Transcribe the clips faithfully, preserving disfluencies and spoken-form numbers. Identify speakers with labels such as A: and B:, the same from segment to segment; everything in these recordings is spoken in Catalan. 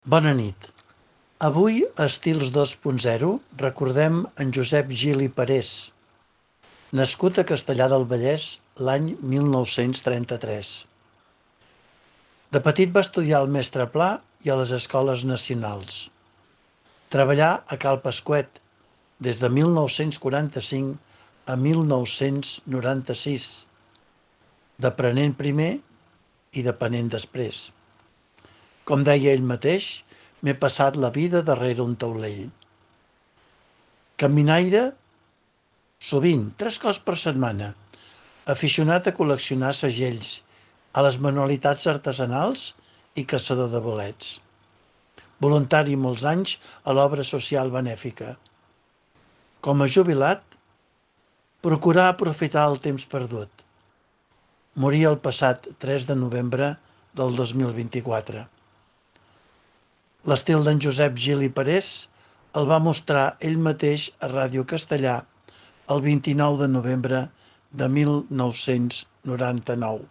A: Bona nit. Avui, a Estils dos punt zero, recordem en Josep Gil i Parés, nascut a Castellar del Vallès l'any mil nou-cents trenta-tres. De petit va estudiar al Mestre Pla i a les escoles nacionals. Treballà a Cal Pasquet des de mil nou-cents quaranta-cinc a mil nou-cents noranta-sis, d'aprenent primer i depenent després. Com deia ell mateix, m'he passat la vida darrere un taulell. Caminaire, sovint, tres cops per setmana. Aficionat a col·leccionar segells, a les manualitats artesanals i caçador de bolets. Voluntari molts anys a l'obra social benèfica. Com a jubilat, procurà aprofitar el temps perdut. Morí el passat tres de novembre del dos mil vint-i-quatre. L'estil d'en Josep Gil i Parés el va mostrar ell mateix a Ràdio Castellà el vint-i-nou de novembre de mil nou-cents noranta-nou.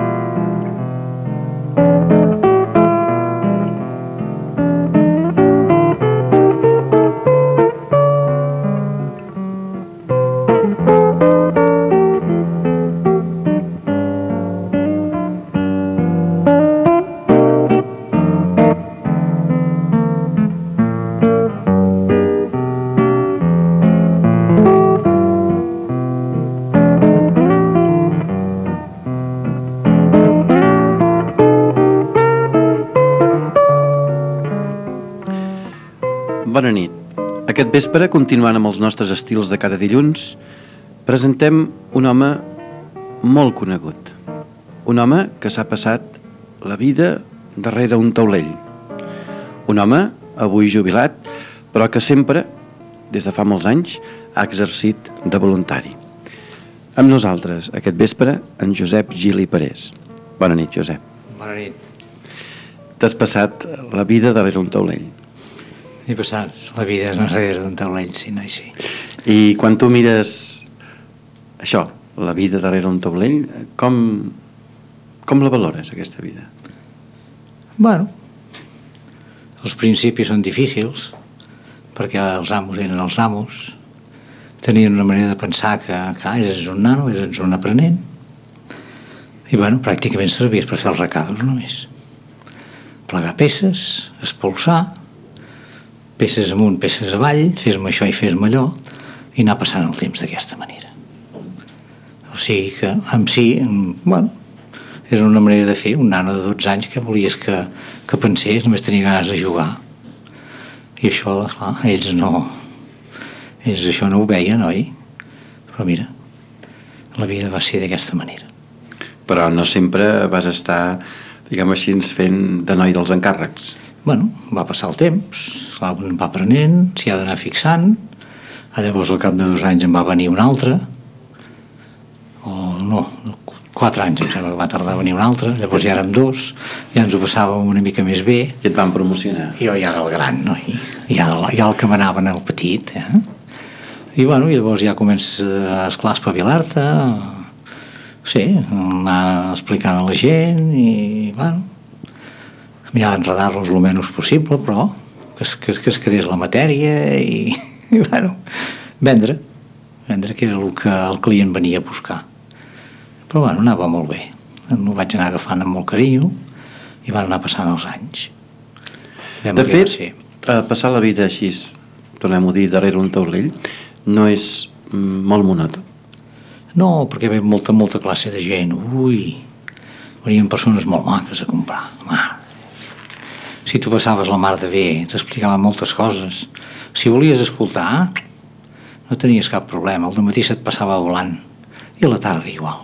B: Bona nit. Aquest vespre, continuant amb els nostres estils de cada dilluns, presentem un home molt conegut. Un home que s'ha passat la vida darrere un taulell. Un home, avui jubilat, però que sempre, des de fa molts anys, ha exercit de voluntari. Amb nosaltres, aquest vespre, en Josep Gil i Parés. Bona nit, Josep.
C: Bona nit.
B: T'has passat la vida darrere un taulell.
C: He passat la vida darrere d'un taulell, sí, no, sí.
B: I quan tu mires això, la vida darrere un taulell, com, com la valores, aquesta vida?
C: Bueno, els principis són difícils, perquè els amos eren els amos, tenien una manera de pensar que, clar, eres un nano, eres un aprenent, i bueno, pràcticament servies per fer els recados només. Plegar peces, espolsar, peces amunt, peces avall, fes-me això i fes-me allò, i anar passant el temps d'aquesta manera. O sigui que, en si, bueno, era una manera de fer, un nano de dotze anys que volies que, que pensés, només tenia ganes de jugar. I això, clar, ells no, ells això no ho veien, oi? Però mira, la vida va ser d'aquesta manera.
B: Però no sempre vas estar, diguem així, fent de noi dels encàrrecs.
C: Bueno, va passar el temps, un va aprenent, s'hi ha d'anar fixant, llavors al cap de dos anys en va venir un altre, o no, quatre anys em sembla que va tardar a venir un altre, llavors ja érem dos, ja ens ho passàvem una mica més bé.
B: I et van promocionar.
C: I jo ja era el gran, no? I ja era, ja el que manaven el petit, eh? I bueno, llavors ja comences a, esclar, a espavilar-te, sí, anar explicant a la gent, i bueno, mirar d'enredar-los el menys possible, però que es, que, es, que es quedés la matèria i, i bueno, vendre, vendre que era el que el client venia a buscar. Però bueno, anava molt bé. M'ho vaig anar agafant amb molt carinyo i van anar passant els anys. Vam
B: de fet, eh, passar la vida així, tornem-ho a dir, darrere un taulell, no és mm, molt monòton.
C: No, perquè ve molta, molta classe de gent. Ui, venien persones molt maques a comprar. Mar. Si tu passaves la mar de bé, t'explicaven moltes coses. Si volies escoltar, no tenies cap problema. Al dematí se't passava volant. I a la tarda igual.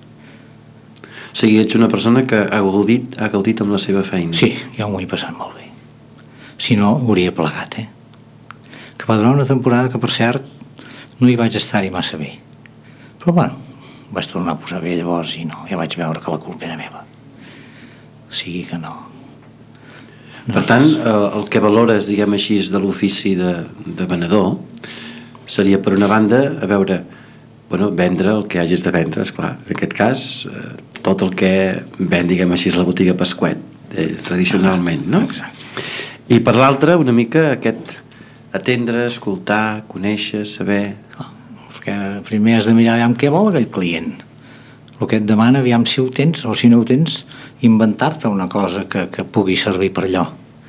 B: O sigui, ets una persona que ha gaudit, ha gaudit amb la seva feina.
C: Sí, jo m'ho he passat molt bé. Si no, hauria plegat, eh? Que va durar una temporada que, per cert, no hi vaig estar-hi massa bé. Però, bueno, vaig tornar a posar bé llavors i no, ja vaig veure que la culpa era meva. O sigui que no.
B: No per tant, el, el que valores, diguem així, de l'ofici de, de venedor seria, per una banda, a veure, bueno, vendre el que hagis de vendre, esclar. En aquest cas, eh, tot el que ven, diguem així, la botiga Pasquet, eh, tradicionalment, no?
C: Exacte.
B: I per l'altra, una mica aquest atendre, escoltar, conèixer, saber...
C: Oh, perquè primer has de mirar aviam què vol aquell client. El que et demana, aviam si ho tens, o si no ho tens, inventar-te una cosa que, que pugui servir per allò.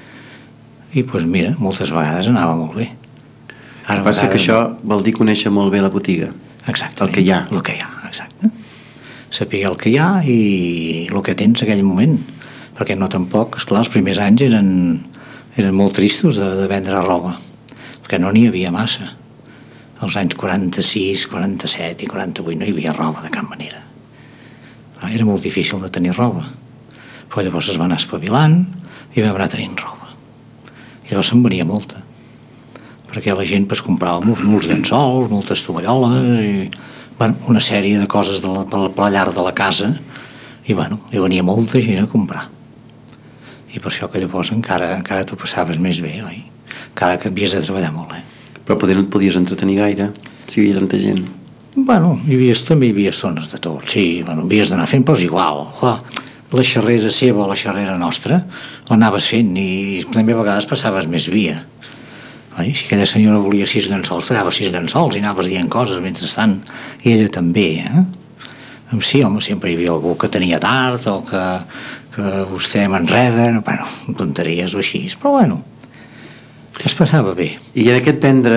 C: I doncs mira, moltes vegades anava molt bé.
B: Ara el que passa vegades... que això vol dir conèixer molt bé la botiga.
C: Exactament.
B: El que hi ha.
C: El que hi ha, exacte. Saber el que hi ha i el que tens en aquell moment. Perquè no tampoc, esclar, els primers anys eren, eren molt tristos de, de vendre roba. Perquè no n'hi havia massa. Als anys quaranta-sis, quaranta-set i quaranta-vuit no hi havia roba de cap manera. Era molt difícil de tenir roba. Però llavors es va anar espavilant i vam anar tenint roba. I llavors se'n venia molta. Perquè la gent pues, comprava molts, molts llençols, moltes tovalloles i bueno, una sèrie de coses de la, per la llar de la casa i bueno, hi venia molta gent a comprar. I per això que llavors encara, encara t'ho passaves més bé, oi? Encara que havies de treballar molt, eh?
B: Però poder no et podies entretenir gaire si hi havia tanta gent.
C: Bueno, hi havia, també hi havia zones de tot, sí, bueno, havies d'anar fent, però és igual. La, la xerrera seva o la xerrera nostra l'anaves fent i també a vegades passaves més via. Oi? Si aquella senyora volia sis llençols, te dava sis llençols i anaves dient coses mentrestant, i ella també, eh? Sí, home, sempre hi havia algú que tenia tard o que, que vostè m'enreda, bueno, tonteries o així, però bueno, es passava bé.
B: I en aquest vendre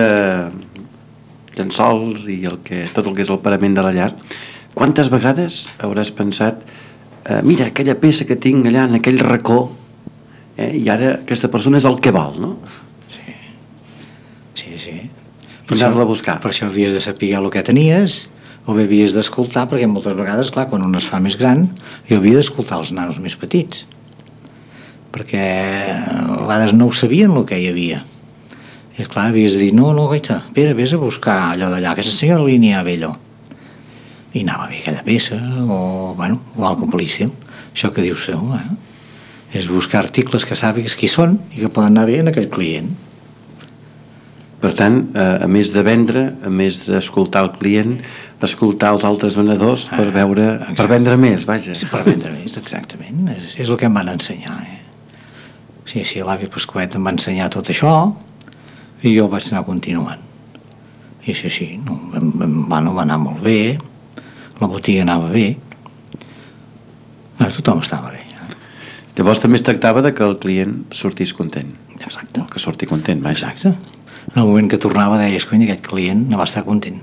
B: llençols i el que, tot el que és el parament de la llar, quantes vegades hauràs pensat eh, mira, aquella peça que tinc allà en aquell racó eh, i ara aquesta persona és el que val, no?
C: Sí, sí, sí.
B: Per anar-la a buscar.
C: Per això havies de saber el que tenies o bé havies d'escoltar, perquè moltes vegades, clar, quan un es fa més gran jo havia d'escoltar els nanos més petits perquè a vegades no ho sabien el que hi havia. I esclar, havies de dir, no, no, gaita, Pere, vés a buscar allò d'allà, aquesta senyora línia ve allò. I anava bé aquella peça, o, bueno, o algo per l'estil. Això que dius seu, eh? És buscar articles que sàpigues qui són i que poden anar bé en aquell client.
B: Per tant, eh, a més de vendre, a més d'escoltar el client, escoltar els altres venedors per veure, ah, per vendre més, vaja.
C: Sí, per vendre més, exactament. És, és el que em van ensenyar, eh? Sí, sí, l'avi Pasquet em va ensenyar tot això i jo vaig anar continuant. I sí, sí, no, va, no, va anar molt bé, la botiga anava bé, bueno, tothom estava bé.
B: Llavors també es tractava de que el client sortís content.
C: Exacte.
B: Que sorti content, vaja.
C: Exacte. En el moment que tornava deies, cony, aquest client no va estar content.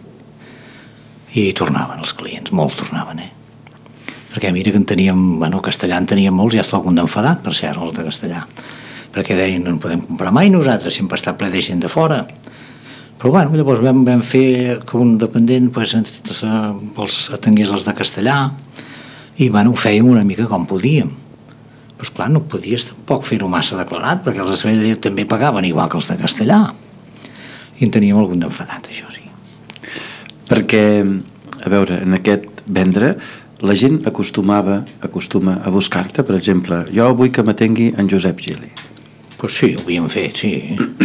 C: I tornaven els clients, molts tornaven, eh? Perquè mira que en teníem, bueno, castellà en teníem molts, ja està algun d'enfadat, per cert, els de castellà. Perquè deien, no en podem comprar mai nosaltres, sempre està ple de gent de fora. Però bueno, llavors vam, vam fer que un dependent pues, els atengués els de castellà i bueno, ho fèiem una mica com podíem. Però esclar, no podies tampoc fer-ho massa declarat, perquè els de Déu també pagaven igual que els de castellà. I en teníem algun d'enfadat, això sí.
B: Perquè, a veure, en aquest vendre, la gent acostumava, acostuma a buscar-te, per exemple, jo vull que m'atengui en Josep Gili.
C: Pues sí, ho havíem fet, sí.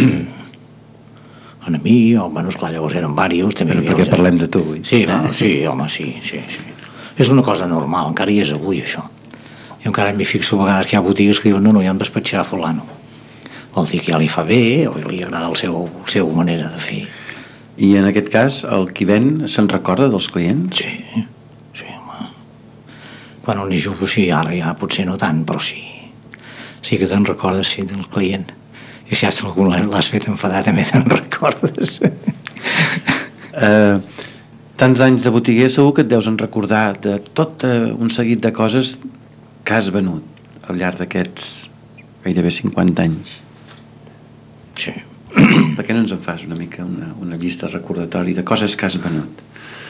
C: En a mi, o, bueno, esclar, llavors eren diversos. També
B: Però perquè els... parlem de tu avui.
C: Sí, bueno, sí, home, sí, sí, sí. És una cosa normal, encara hi és avui, això. Jo encara m'hi fixo a vegades que hi ha botigues que diuen, no, no, ja em despatxarà fulano. Vol dir que ja li fa bé, o li agrada el seu, el seu manera de fer.
B: I en aquest cas, el qui ven se'n recorda dels clients?
C: Sí, sí, home. Quan un hi juga, sí, ara ja potser no tant, però sí. Sí que te'n recordes, sí, del client. I si has algun l'has fet enfadar, també te'n recordes.
B: Uh, tants anys de botiguer, segur que et deus en recordar de tot uh, un seguit de coses que has venut al llarg d'aquests gairebé cinquanta anys.
C: Sí.
B: Per què no ens en fas una mica una, una llista recordatori de coses que has venut?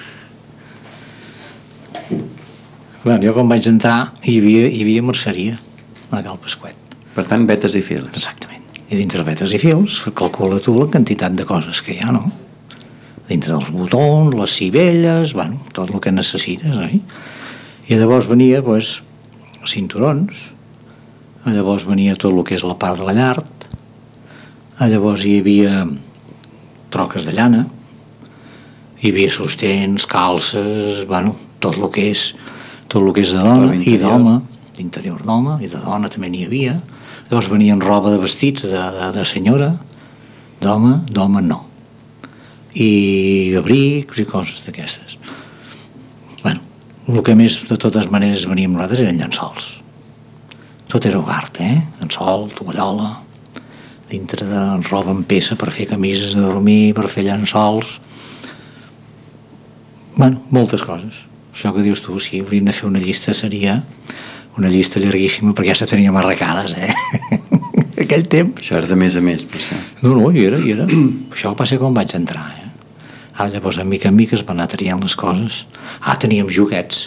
C: Bueno, jo quan vaig entrar hi havia, hi havia merceria a Cal Pasquet.
B: Per tant, vetes i fils.
C: Exactament. I dintre vetes i fils calcula tu la quantitat de coses que hi ha, no? Dintre dels botons, les cibelles, bueno, tot el que necessites, oi? I llavors venia, doncs, cinturons, llavors venia tot el que és la part de la llar, llavors hi havia troques de llana, hi havia sostens, calces, bueno, tot el que és tot el que és de dona i d'home, d'interior d'home i de dona també n'hi havia, Llavors venien roba de vestits de, de, de senyora, d'home, d'home no. I abrics i coses d'aquestes. Bueno, el que més de totes maneres veníem nosaltres eren llençols. Tot era obert, eh? Llençol, tovallola, dintre de roba en peça per fer camises de dormir, per fer llençols. Bueno, moltes coses. Això que dius tu, si hauríem de fer una llista seria una llista llarguíssima perquè ja se teníem arrecades, eh? Aquell temps.
B: Això era de més a més, per això.
C: No, no, hi era, hi era. Això va ser quan vaig entrar, eh? Ara llavors, a mica en mica, es van anar triant les coses. Ah, teníem joguets.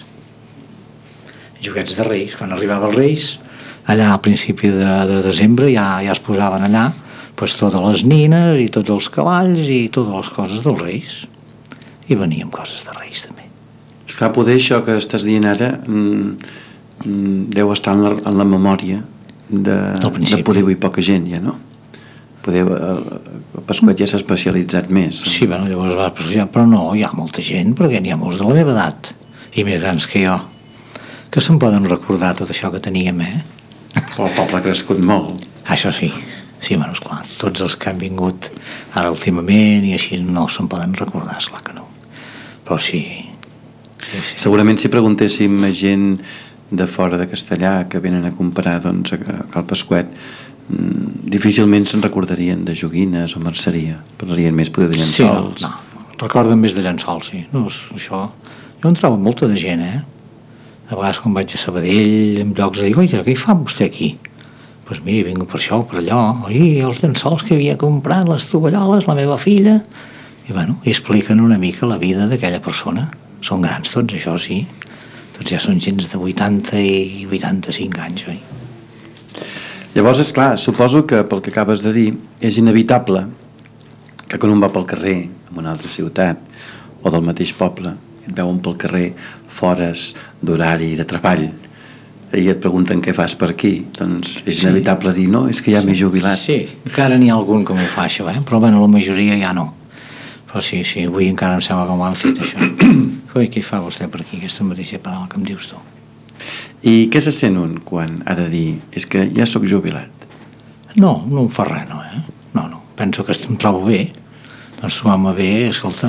C: Joguets de Reis. Quan arribava els Reis, allà al principi de, de desembre ja, ja es posaven allà pues, totes les nines i tots els cavalls i totes les coses dels Reis. I veníem coses de Reis, també.
B: Esclar, poder això que estàs dient ara mm, mm, deu estar en la, en la memòria de, de poder avui poca gent, ja, no? Poder, el, el Pasquet ja s'ha especialitzat més.
C: Sí, bueno, llavors va especialitzar, però no, hi ha molta gent, perquè n'hi ha molts de la meva edat, i més grans que jo, que se'n poden recordar tot això que teníem, eh?
B: Però el poble ha crescut molt.
C: Això sí, sí, bueno, esclar, tots els que han vingut ara últimament i així no se'n poden recordar, esclar que no. Però sí, sí, sí.
B: Segurament si preguntéssim a gent de fora de Castellà que venen a comparar doncs, a Cal Pasquet, difícilment se'n recordarien de joguines o merceria, parlarien més poder de llençols.
C: Sí, no, no, recorden més de llençols, sí. No, això, jo en trobo molta de gent, eh? A vegades quan vaig a Sabadell, en llocs de dir, oi, què hi fa vostè aquí? Doncs pues mira, vinc per això o per allò, oi, els llençols que havia comprat, les tovalloles, la meva filla, i bueno, i expliquen una mica la vida d'aquella persona. Són grans tots, això sí. Tots ja són gens de vuitanta i vuitanta-cinc anys, oi?
B: Llavors, és clar, suposo que pel que acabes de dir és inevitable que quan un va pel carrer en una altra ciutat o del mateix poble et veuen pel carrer fores d'horari de treball i et pregunten què fas per aquí, doncs és inevitable dir no, és que ja m'he jubilat.
C: Sí, encara n'hi ha algun que m'ho fa això, eh? Però bueno, la majoria ja no. Però sí, sí, avui encara em sembla que m'ho han fet això. Ui, què fa vostè per aquí, aquesta mateixa paraula que em dius tu?
B: I què se sent un quan ha de dir és que ja sóc jubilat?
C: No, no em fa res, no, eh? No, no, penso que em trobo bé. Doncs trobar-me bé, escolta,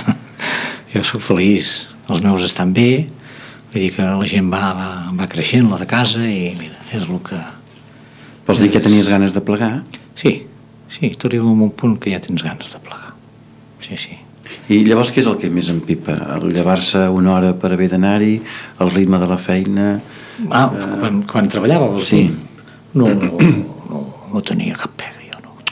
C: jo sóc feliç, els meus estan bé, vull dir que la gent va, va, va creixent, la de casa, i mira, és el que...
B: Vols dir que tenies ganes de plegar?
C: Sí, sí, tu arriba a un punt que ja tens ganes de plegar. Sí, sí.
B: I llavors què és el que més empipa? El llevar-se una hora per haver d'anar-hi, el ritme de la feina...
C: Ah, eh... quan, quan treballava, vols
B: sí.
C: dir? No, no, no, no tenia cap pega, jo no.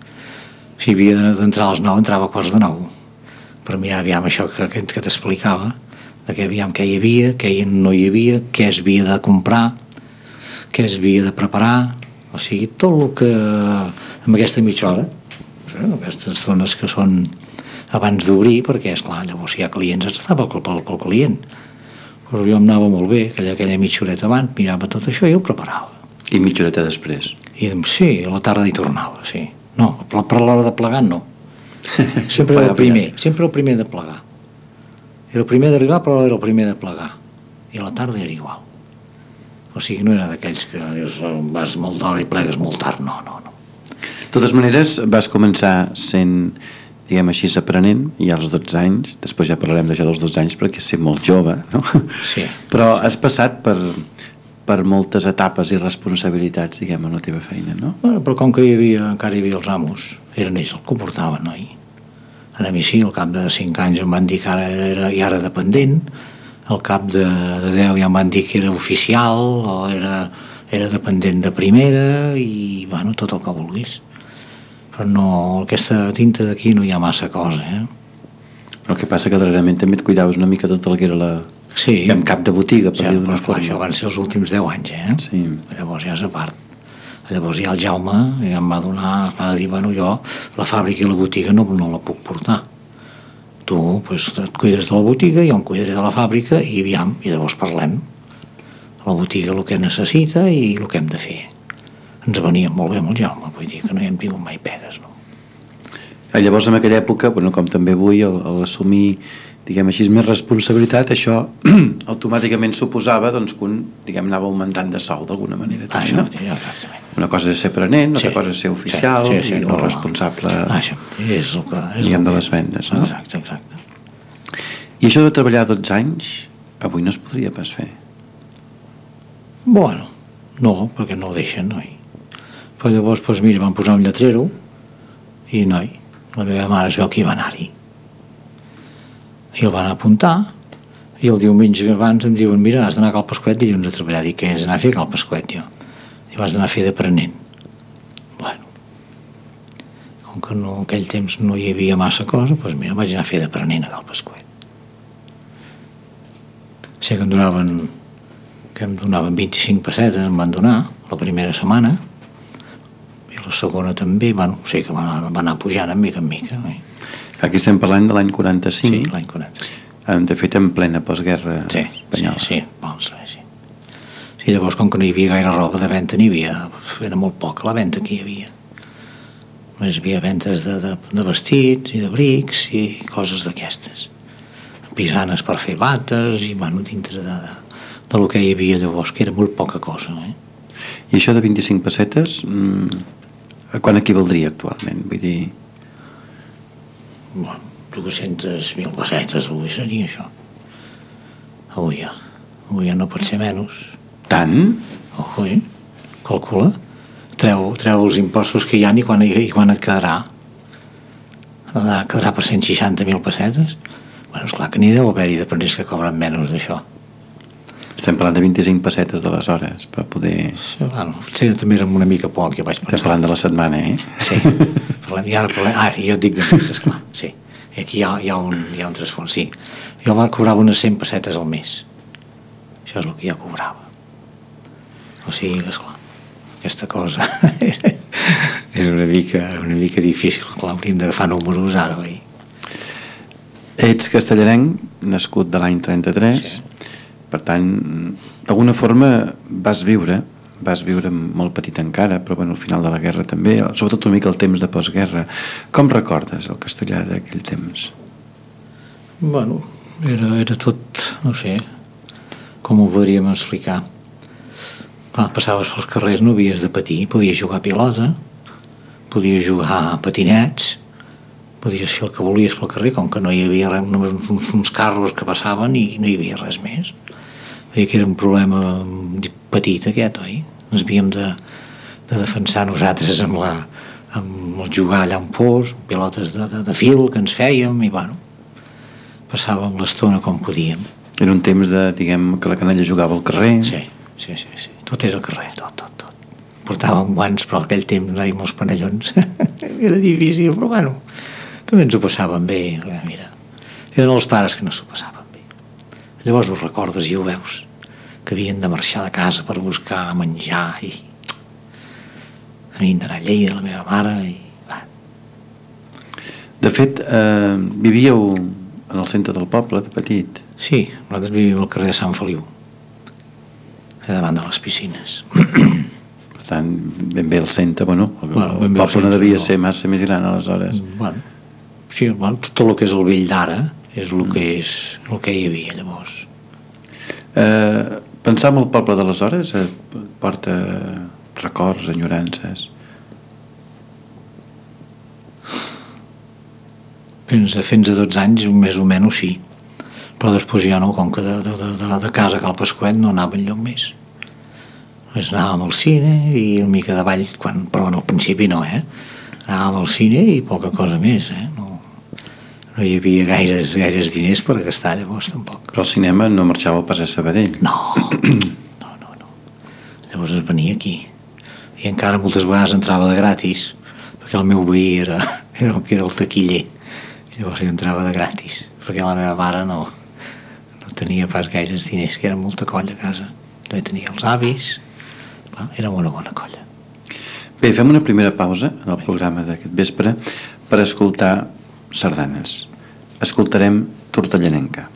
C: Si havia d'entrar a les nou, entrava a quarts de nou. Per mirar, aviam, això que, que, que t'explicava, de que aviam què hi havia, què no hi havia, què es havia de comprar, què es havia de preparar, o sigui, tot el que... amb aquesta mitja hora, aquestes zones que són abans d'obrir, perquè, esclar, llavors si hi ha clients, es estava pel, pel, pel client. Però jo em anava molt bé, aquella, aquella mitja horeta abans, mirava tot això i ho preparava.
B: I mitja horeta després?
C: I, sí, a la tarda hi tornava, sí. No, per, per l'hora de plegar, no. Sempre era el primer, sempre el primer de plegar. Era el primer d'arribar, però era el primer de plegar. I a la tarda era igual. O sigui, no era d'aquells que vas molt d'hora i plegues molt tard, no, no, no.
B: De totes maneres, vas començar sent, diguem així, aprenent, i als dotze anys, després ja parlarem d'això dels dotze anys perquè ser molt jove, no?
C: Sí.
B: Però has passat per, per moltes etapes i responsabilitats, diguem, en la teva feina, no?
C: Bueno, però com que hi havia, encara hi havia els amos, eren ells el que ho portaven, oi? A mi sí, al cap de cinc anys em van dir que ara era, ja era dependent, al cap de, de deu ja em van dir que era oficial, o era, era dependent de primera, i, bueno, tot el que vulguis. Però no, aquesta tinta d'aquí no hi ha massa cosa, eh?
B: Però el que passa que darrerament també et cuidaves una mica tot el que era la...
C: Sí.
B: En cap de botiga, per
C: ja,
B: dir d'una
C: forma.
B: Clar,
C: això van ser els últims deu anys, eh?
B: Sí.
C: Llavors ja és a part. Llavors ja el Jaume ja em va donar, em va dir, bueno, jo la fàbrica i la botiga no, no la puc portar. Tu pues, et cuides de la botiga, jo em cuidaré de la fàbrica i aviam, i llavors parlem. La botiga el que necessita i el que hem de fer. Ens venia molt bé amb el Jaume, vull dir que no hi hem tingut mai pegues, no?
B: Llavors, en aquella època, bueno, com també avui, el, el assumir diguem així, més responsabilitat, això automàticament suposava doncs, que un, diguem, anava augmentant de sou d'alguna manera.
C: Ah,
B: també, no?
C: Sí, exactament.
B: Una cosa és ser aprenent, una
C: Sí.
B: altra cosa és ser oficial,
C: Sí, sí, sí,
B: i
C: no,
B: el
C: no.
B: responsable,
C: Ah, això és el que... És
B: diguem,
C: el
B: de
C: que-
B: les vendes, no?
C: Exacte, exacte.
B: I això de treballar dotze anys, avui no es podria pas fer.
C: Bueno, no, perquè no ho deixen, noi. Però llavors, doncs mira, van posar un lletrero i, noi, la meva mare es veu que hi va anar-hi. I el van apuntar i el diumenge abans em diuen, mira, has d'anar a Cal Pasquet dilluns a treballar. Dic, què és anar a fer a Cal Pasquet, jo? I vas anar a fer d'aprenent. Bueno, com que no, en aquell temps no hi havia massa cosa, doncs mira, vaig anar a fer d'aprenent a Cal Pasquet. Sé que em donaven que em donaven vint-i-cinc pessetes, em van donar la primera setmana i la segona també, bueno, sé que va anar, va anar pujant en mica en mica. Eh?
B: Aquí estem parlant de l'any quaranta-cinc,
C: Sí, l'any quaranta-cinc.
B: de fet en plena postguerra
C: Sí,
B: espanyola.
C: sí, sí, vols dir, sí. Sí, llavors, com que no hi havia gaire roba de venda, n'hi havia, era molt poca la venda que hi havia. Només hi havia ventes de, de, de vestits i de brics i coses d'aquestes. Pisanes per fer bates i, bueno, dintre de, de, de lo que hi havia llavors, que era molt poca cosa, eh?
B: I això de vint-i-cinc pessetes, mmm, a quan equivaldria actualment? Vull dir,
C: Bueno, dues-centes mil pessetes avui seria això. Avui ja. Avui ja no pot ser menys.
B: tant?
C: Ojo, eh? Calcula. Treu, treu els impostos que hi ha i quan, i quan et quedarà. Et quedarà per cent seixanta mil pessetes. Bueno, esclar que n'hi deu haver-hi de prenders que cobren menys d'això.
B: Estem parlant de vint-i-cinc pessetes d'aleshores, per poder...
C: Bueno, potser també era una mica poc, jo vaig
B: Estem
C: pensar.
B: parlant de la setmana, eh?
C: Sí, parlem, i ara parlem... Ah, jo et dic de més, esclar, sí. I aquí hi ha, hi ha un, hi ha un trasfons, sí. Jo va cobrava unes cent pessetes al mes. Això és el que jo cobrava. O sigui, esclar, aquesta cosa és una mica, una mica difícil. Clar, hauríem d'agafar números ara, oi?
B: Ets castellarenc, nascut de l'any trenta-tres,
C: Sí.
B: per tant, d'alguna forma vas viure, vas viure molt petit encara, però bueno, al final de la guerra també, sobretot una mica el temps de postguerra. Com recordes el castellà d'aquell temps?
C: Bueno, era, era tot, no sé, com ho podríem explicar. Clar, passaves pels carrers, no havies de patir, podies jugar a pilota, podies jugar a patinets, podies fer el que volies pel carrer, com que no hi havia res, només uns, uns carros que passaven i no hi havia res més. Vull dir que era un problema petit aquest, oi? Ens havíem de, de defensar nosaltres amb, la, amb el jugar allà on fos, pilotes de, de, de fil que ens fèiem i bueno, passàvem l'estona com podíem.
B: Era un temps de, diguem, que la canalla jugava al carrer.
C: Sí, sí, sí, sí. Tot era al carrer, tot, tot, tot. Portàvem guants, però aquell temps no hi havia molts panellons. Era difícil, però bueno, també ens ho passàvem bé, mira. Eren els pares que no s'ho passaven bé. Llavors ho recordes i ho veus, que havien de marxar de casa per buscar menjar i havien d'anar a Lleida, la meva mare, i va.
B: De fet, eh, vivíeu en el centre del poble, de petit.
C: Sí, nosaltres vivíem al carrer de Sant Feliu, a davant de les piscines.
B: Per tant, ben bé el centre, bueno, el,
C: Bueno, ben
B: el
C: bé el
B: poble no
C: centre,
B: devia
C: no.
B: ser massa més gran aleshores.
C: Bueno, sí, bueno, tot el que és el vell d'ara és el que és el que hi havia llavors.
B: Eh, pensar en el poble d'aleshores et porta records, enyorances.
C: Fins a, fins a dotze anys, més o menys, sí. Però després ja no, com que de, de, de, de casa a Cal Pasquet no anava enlloc més. Pues anàvem al cine i una mica de ball, quan, però al principi no, eh? Anàvem al cine i poca cosa més, eh? No, no hi havia gaires, gaires diners per gastar llavors, tampoc.
B: Però al cinema no marxàveu pas a Sabadell.
C: No, no, no, no. Llavors es venia aquí. I encara moltes vegades entrava de gratis, perquè el meu veí era, era el que era el taquiller. I llavors jo entrava de gratis, perquè la meva mare no, no tenia pas gaires diners, que era molta colla a casa. També tenia els avis, va, era una bona colla.
B: Bé, fem una primera pausa en el programa d'aquest vespre per escoltar sardanes. Escoltarem Tortellanenca.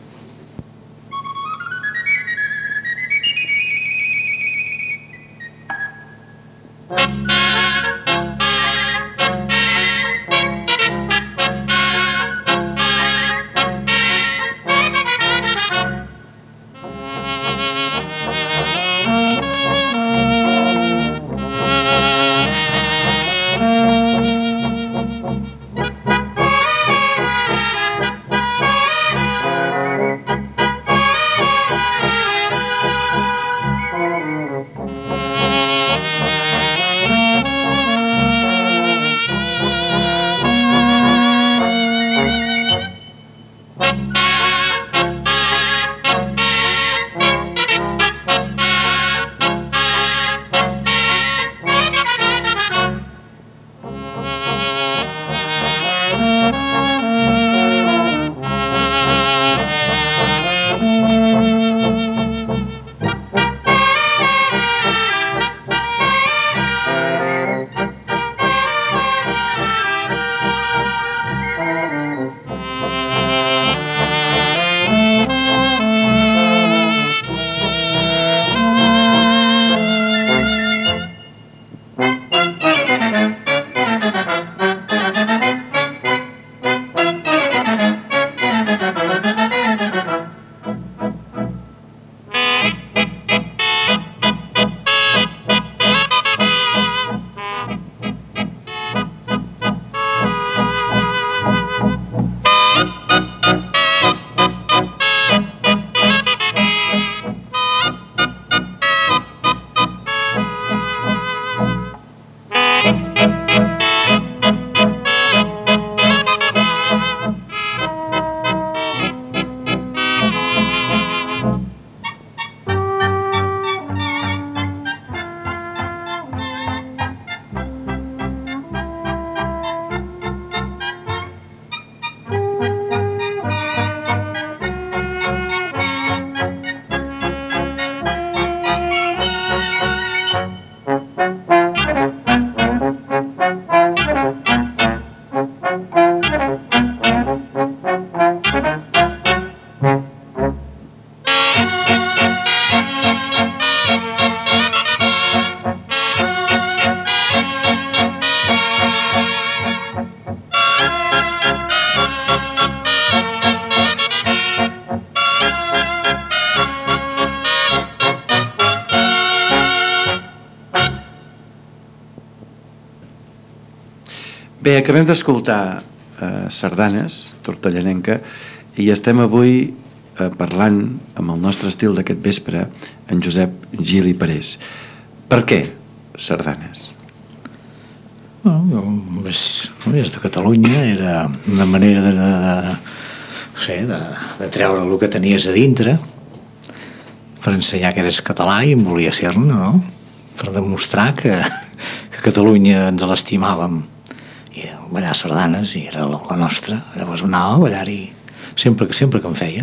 B: Bé, acabem d'escoltar eh, sardanes, tortellanenca, i estem avui eh, parlant amb el nostre estil d'aquest vespre, en Josep Gil i Parés. Per què sardanes?
C: Bueno, més, més de Catalunya era una manera de, de, de, no sé, de, de treure el que tenies a dintre per ensenyar que eres català i en volia ser-ne, no? Per demostrar que, que Catalunya ens l'estimàvem i ballar sardanes i era la, la nostra. Llavors anava a ballar-hi sempre que, sempre que en feien.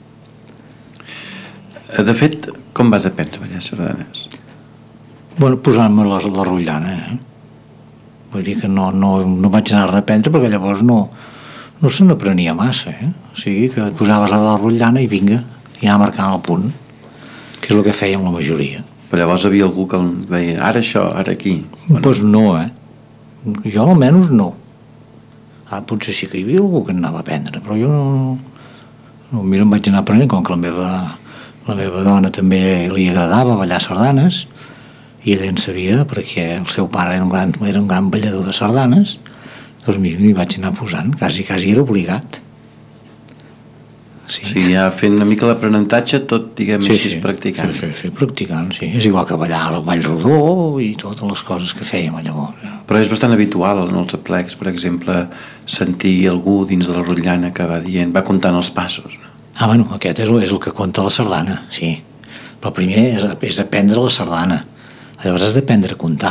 B: De fet, com vas aprendre a ballar sardanes?
C: Bueno, posant-me la, la rotllana, eh? Vull dir que no, no, no vaig anar a reprendre perquè llavors no, no se n'aprenia massa, eh? O sigui que et posaves a la rotllana i vinga, i anar marcant el punt, que és el que fèiem la majoria.
B: Però llavors havia algú que em deia ara això, ara aquí.
C: Doncs pues no, eh? Jo almenys no. Ara potser sí que hi havia algú que anava a aprendre, però jo no... no mira, em vaig anar aprenent, com que la meva, la meva dona també li agradava ballar sardanes, i ella en sabia perquè el seu pare era un gran, era un gran ballador de sardanes, doncs m'hi vaig anar posant, quasi, quasi era obligat.
B: Sí, sí, ja fent una mica l'aprenentatge, tot, diguem
C: sí,
B: així,
C: sí,
B: practicant.
C: Sí, sí, sí, practicant, sí. És igual que ballar el ball rodó i totes les coses que fèiem llavors. Ja.
B: Però és bastant habitual en els aplecs, per exemple, sentir algú dins de la rotllana que va dient, va comptant els passos.
C: Ah, bueno, aquest és, és el que compta la sardana, sí. Però primer és, és aprendre la sardana. Llavors has d'aprendre a comptar.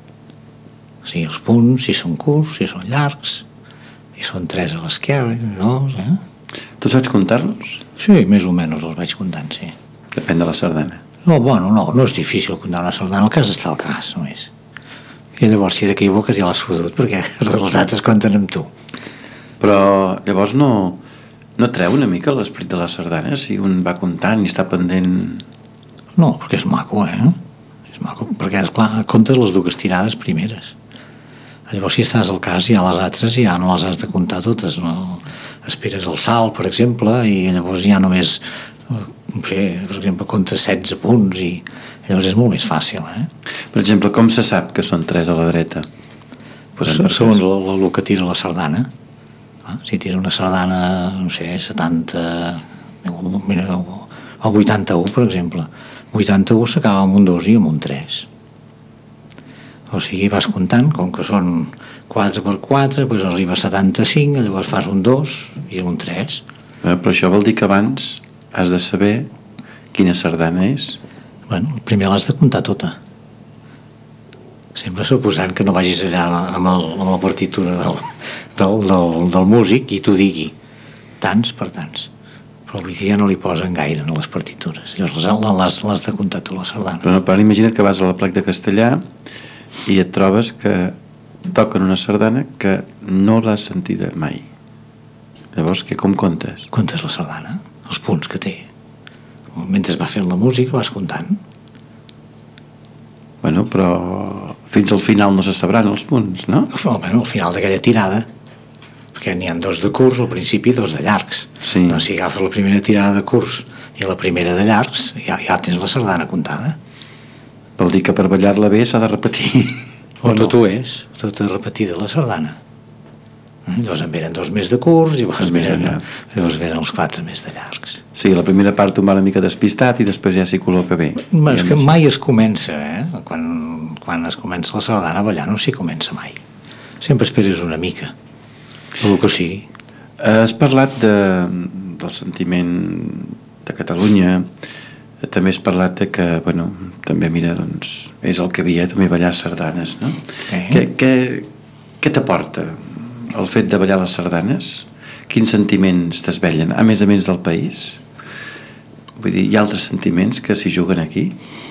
C: O sigui, els punts, si són curts, si són llargs, si són tres a l'esquerra, dos, eh?
B: Tu saps comptar-los?
C: Sí, més o menys els vaig comptant, sí.
B: Depèn de la sardana.
C: No, bueno, no, no és difícil comptar una sardana, el cas està al cas, només. I llavors, si t'equivoques, ja l'has fotut, perquè els altres compten amb tu.
B: Però llavors no, no treu una mica l'esperit de la sardana, si un va comptant i està pendent...
C: No, perquè és maco, eh? És maco, perquè, esclar, comptes les dues tirades primeres. Llavors, si estàs al cas, ja les altres ja no les has de comptar totes, no? Esperes el salt, per exemple, i llavors ja només, no sé, per exemple, comptes setze punts i llavors és molt més fàcil, eh?
B: Per exemple, com se sap que són tres a la dreta?
C: Pues, segons el, el que tira la sardana. Ah, si tira una sardana, no sé, setanta, mira, el vuitanta-u, per exemple. vuitanta-u s'acaba amb un dos i amb un tres. O sigui, vas comptant, com que són quatre per quatre, doncs arriba a setanta-cinc, llavors fas un dos i un tres.
B: Eh, però això vol dir que abans has de saber quina sardana és.
C: Bueno, primer l'has de comptar tota. Sempre suposant que no vagis allà amb, el, amb la partitura del, del, del, del músic i t'ho digui tants per tants. Però avui dia no li posen gaire a les partitures. Llavors l'has de comptar tu la sardana.
B: Però, no, però imagina't que vas a l'Aplec de Castellà i et trobes que toquen una sardana que no l'has sentida mai. Llavors, què, com comptes?
C: Comptes la sardana, els punts que té. Mentre va fent la música vas comptant.
B: Bueno, però fins al final no se sabran els punts, no?
C: Bueno, al final d'aquella tirada, perquè n'hi ha dos de curts, al principi dos de llargs.
B: Sí.
C: Doncs si agafes la primera tirada de curts i la primera de llargs, ja, ja tens la sardana comptada.
B: Vol dir que per ballar-la bé s'ha de repetir.
C: O, o tot ho és, tot és repetida la sardana. Llavors en venen dos més de curts, llavors venen, llavors venen els quatre més de llargs.
B: Sí, la primera part un va una mica despistat i després ja s'hi col·loca bé.
C: Bueno, és que mai es comença, eh? Quan, quan es comença la sardana a ballar no s'hi comença mai. Sempre esperes una mica, el que sigui.
B: Has parlat de, del sentiment de Catalunya, també has parlat de que, bueno, també, mira, doncs, és el que havia, també ballar sardanes, no?
C: Eh?
B: Què, què, què t'aporta el fet de ballar les sardanes? Quins sentiments t'esvellen, a més a més del país? Vull dir, hi ha altres sentiments que s'hi juguen aquí?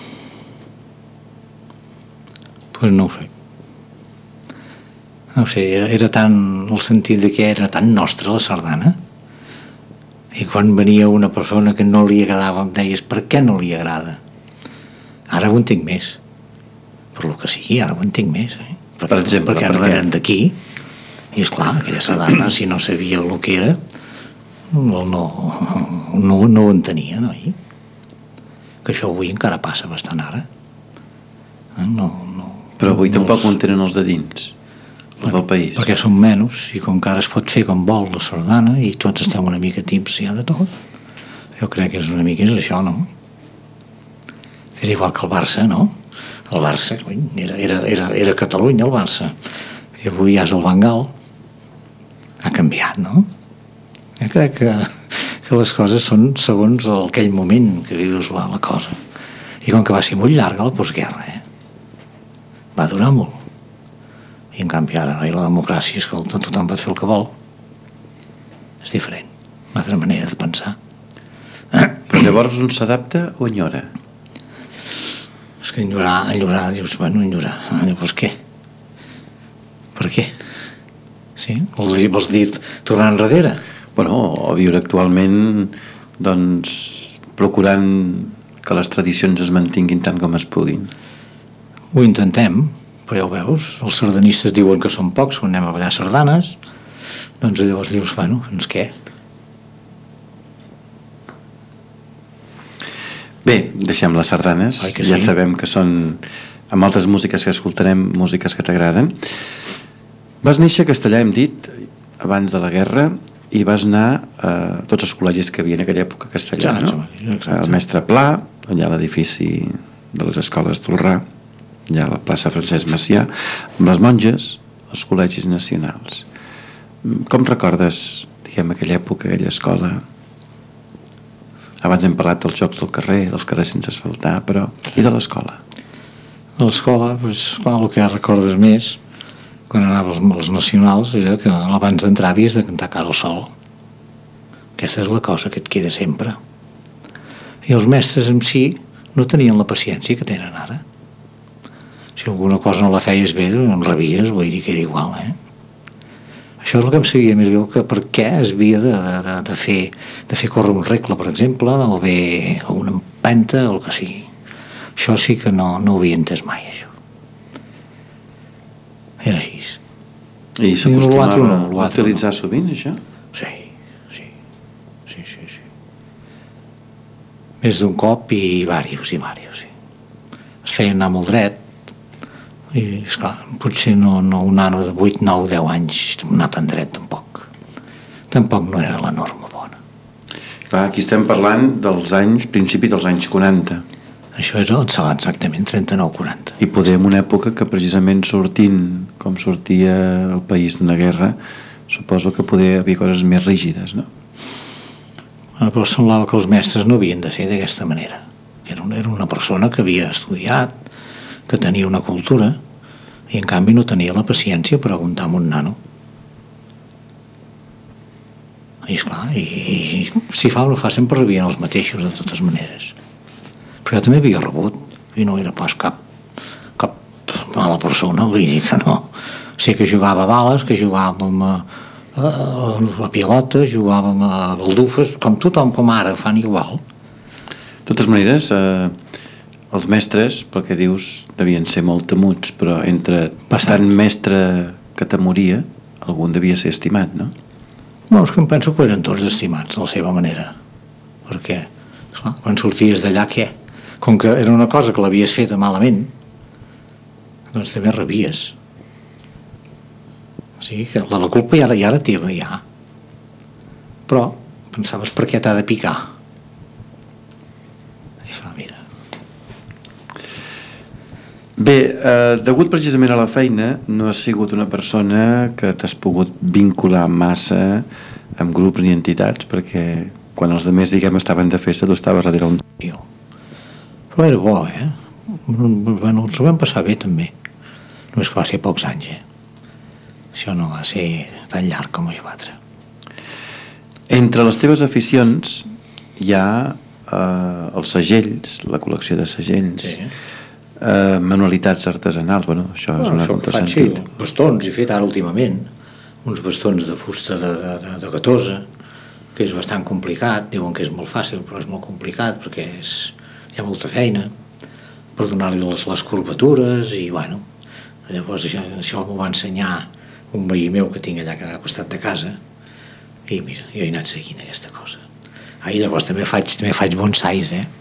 C: Pues no ho sé. No ho sé, era, era tan, el sentit de que era tan nostra la sardana, i quan venia una persona que no li agradava em deies per què no li agrada? Ara ho entenc més, per lo que sigui, ara ho entenc més, eh? perquè,
B: per exemple,
C: perquè
B: per
C: venen d'aquí i esclar, aquella sardana si no sabia el que era no, no, no, no ho entenia, no? Que això avui encara passa bastant ara, no, no,
B: però avui
C: no
B: tampoc
C: els...
B: ho entenen els de dins. els del país.
C: Perquè són menys, i com que ara es pot fer com vol la sardana, i tots estem una mica tips ja de tot, jo crec que és una mica és això, no? És igual que el Barça, no? El Barça, cony, era, era, era, era Catalunya, el Barça. I avui ja és el Bengal. Ha canviat, no? Jo crec que, que les coses són segons el, aquell moment que vius la, la cosa. I com que va ser molt llarga la postguerra, eh? Va durar molt. I en canvi ara, no? I la democràcia, escolta, tothom pot fer el que vol. És diferent. Una altra manera de pensar.
B: Però llavors un s'adapta o enyora?
C: És que enyorar, enyorar, dius, bueno, enyorar. Llavors què? Per què? Sí? Vols dir, vols dir tornar enrere?
B: Bueno, o viure actualment, doncs, procurant que les tradicions es mantinguin tant com es puguin.
C: Ho intentem, però ja ho veus, els sardanistes diuen que són pocs quan anem a ballar sardanes, doncs llavors dius, bueno, doncs què?
B: Bé, deixem les sardanes,
C: que
B: ja
C: sí?
B: sabem que són, amb altres músiques que escoltarem, músiques que t'agraden. Vas néixer a Castellà, hem dit, abans de la guerra, i vas anar a tots els col·legis que hi havia en aquella època a Castellà,
C: Exacte,
B: no?
C: exacte.
B: El Mestre Pla, allà a l'edifici de les escoles d'Olrà, allà a la plaça Francesc Macià, amb les monges, els col·legis nacionals. Com recordes, diguem, aquella època, aquella escola? Abans hem parlat dels jocs del carrer, dels carrers sense asfaltar, però... I de l'escola?
C: A l'escola, doncs, clar, el que recordes més, quan anava als, als nacionals, era que abans d'entrar havies de cantar Cara al sol. Aquesta és la cosa que et queda sempre. I els mestres en si no tenien la paciència que tenen ara. Si alguna cosa no la feies bé, no en rebies, vull dir que era igual, eh? Això és el que em seguia més greu, que per què es havia de, de, de, fer, de fer córrer un regle, per exemple, o bé una empenta, o el que sigui. Això sí que no, no ho havia entès mai, això. Era així.
B: I s'acostumava
C: no,
B: a utilitzar no. sovint, això?
C: Sí, sí, sí, sí, sí. Més d'un cop i vàrios i vàrios, sí. Es feien anar molt dret, i esclar, potser no, no un nano de vuit, nou, deu anys anar tan dret tampoc. Tampoc no era la norma bona.
B: Clar, aquí estem parlant dels anys, principi dels anys quaranta.
C: Això és el segon, exactament, trenta-nou quaranta.
B: I poder en una època que precisament sortint, com sortia el país d'una guerra, suposo que poder havia coses més rígides, no?
C: Però semblava que els mestres no havien de ser d'aquesta manera. Era una, era una persona que havia estudiat, que tenia una cultura, i en canvi no tenia la paciència per aguantar amb un nano. I esclar, i, i si fa o no fa sempre rebien els mateixos de totes maneres. Però jo també havia rebut, i no era pas cap, cap mala persona, vull dir que no. Sé que jugava a bales, que jugàvem a, a, a pilota, jugàvem a baldufes, com tothom, com ara, fan igual.
B: De totes maneres, eh, els mestres, pel que dius, devien ser molt temuts, però entre tant mestre que temoria, algun devia ser estimat, no?
C: No, és que em penso que eren tots estimats, de la seva manera. Perquè, esclar, quan sorties d'allà, què? Com que era una cosa que l'havies fet malament, doncs també rebies. O sigui que la, la culpa ja era, ja era teva, ja. Però pensaves per què t'ha de picar. I esclar, mira.
B: Bé, eh, degut precisament a la feina, no has sigut una persona que t'has pogut vincular massa amb grups ni entitats, perquè quan els altres, diguem, estaven de festa, tu estaves darrere un tio.
C: Però era bo, eh? Bueno, ens ho vam passar bé, també. Només que va ser pocs anys, eh? Això no va ser tan llarg com això altre.
B: Entre les teves aficions hi ha eh, els segells, la col·lecció de segells,
C: Sí.
B: eh, manualitats artesanals, bueno, això és una cosa de sentit.
C: Sí, bastons, he fet ara últimament, uns bastons de fusta de, de, de, de gatosa, que és bastant complicat, diuen que és molt fàcil, però és molt complicat perquè és, hi ha molta feina per donar-li les, les curvatures i, bueno, llavors això, això m'ho va ensenyar un veí meu que tinc allà al costat de casa i mira, jo he anat seguint aquesta cosa. Ah, i llavors també faig, també faig bonsais, eh?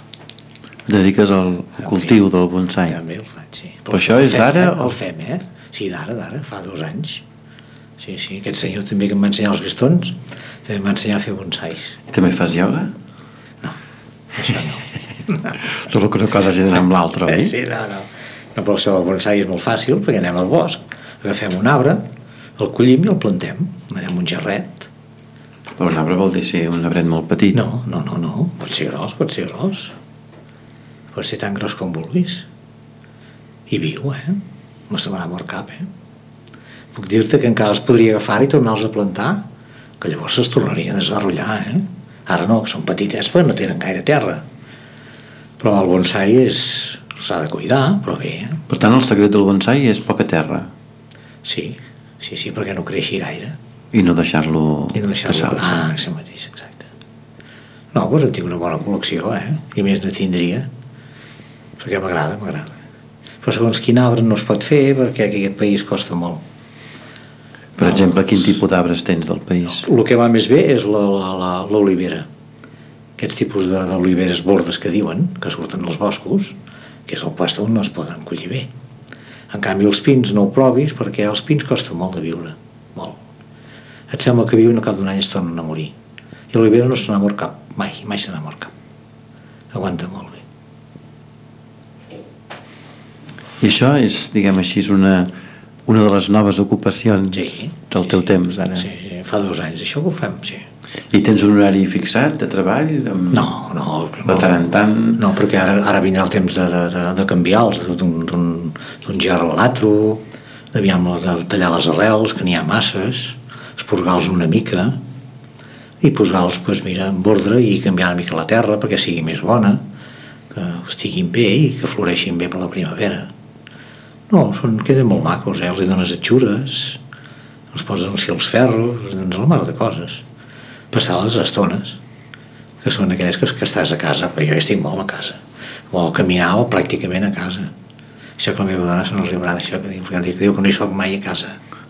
B: Dediques al cultiu del bonsai.
C: També el faig, sí.
B: Però això és d'ara?
C: El fem, eh? Sí, d'ara, d'ara, fa dos anys. Sí, sí, aquest senyor també que em va ensenyar els bastons, també em va ensenyar a fer bonsais.
B: També fas ioga?
C: No, això no.
B: Solo que una cosa genera amb l'altra, oi?
C: Sí, no, no. No, però això del bonsai és molt fàcil, perquè anem al bosc, agafem un arbre, el collim i el plantem, anem un jarret.
B: Però un arbre vol dir ser un arbret molt petit.
C: No, no, no, no, pot ser gros, pot ser gros. Pot ser tan gros com vulguis. I viu, eh? No se m'ha mort cap, eh? Puc dir-te que encara els podria agafar i tornar-los a plantar, que llavors es tornarien a desarrollar, eh? Ara no, que són petitets perquè no tenen gaire terra. Però el bonsai és... s'ha de cuidar, però bé, eh?
B: Per tant, el secret del bonsai és poca terra.
C: Sí, sí, sí, perquè no creixi gaire.
B: I no deixar-lo...
C: I no deixar-lo... Ah, això mateix, exacte. No, doncs en tinc una bona col·lecció, eh? I a més ne tindria, perquè m'agrada, m'agrada. Però segons quin arbre no es pot fer, perquè aquí aquest país costa molt.
B: Per exemple, quin tipus d'arbres tens del país?
C: El que va més bé és l'olivera. Aquests tipus d'oliveres bordes que diuen, que surten dels boscos, que és el lloc on no es poden collir bé. En canvi, els pins no ho provis, perquè els pins costa molt de viure, molt. Et sembla que viuen a cap d'un any es tornen a morir. I l'olivera no se n'ha mort cap, mai, mai se n'ha mort cap. Aguanta molt bé.
B: I això és, diguem així, una, una de les noves ocupacions
C: sí,
B: del teu
C: sí,
B: temps, ara.
C: Sí, sí, fa dos anys, això que ho fem, sí.
B: I tens un horari fixat de treball? Amb...
C: No, no.
B: De tant en tant?
C: No, perquè ara, ara vindrà el temps de, de, de canviar-los d'un gerro a l'altre, d'aviam de tallar les arrels, que n'hi ha masses, esporgar-los una mica i posar-los, doncs mira, en ordre i canviar una mica la terra perquè sigui més bona, que estiguin bé i que floreixin bé per la primavera. No, són, queden molt macos, eh? Els hi dones atxures, els poses uns fils ferros, els dones la mar de coses. Passar les estones, que són aquelles que, que estàs a casa, però jo estic molt a casa. O caminar o pràcticament a casa. Això que la meva dona se no riurà d'això, que diu, que diu que no hi soc mai a casa.